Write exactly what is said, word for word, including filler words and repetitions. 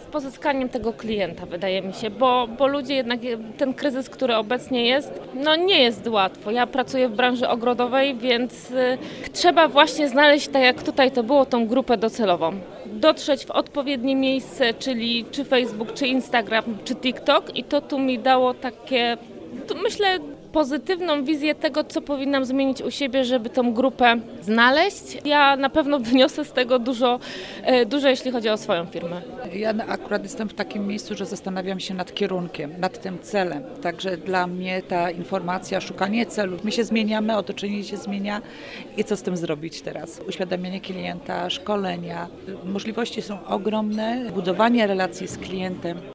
pozyskaniem tego klienta, wydaje mi się, bo, bo ludzie jednak, ten kryzys, który obecnie jest, no nie jest łatwo. Ja pracuję w branży ogrodowej, więc y, trzeba właśnie znaleźć, tak jak tutaj to było, tą grupę docelową. Dotrzeć w odpowiednie miejsce, czyli czy Facebook, czy Instagram, czy TikTok i to tu mi dało takie, tu myślę, pozytywną wizję tego, co powinnam zmienić u siebie, żeby tą grupę znaleźć. Ja na pewno wyniosę z tego dużo, dużo jeśli chodzi o swoją firmę. Ja akurat jestem w takim miejscu, że zastanawiam się nad kierunkiem, nad tym celem. Także dla mnie ta informacja, szukanie celów, my się zmieniamy, otoczenie się zmienia i co z tym zrobić teraz? Uświadamianie klienta, szkolenia, możliwości są ogromne, budowanie relacji z klientem.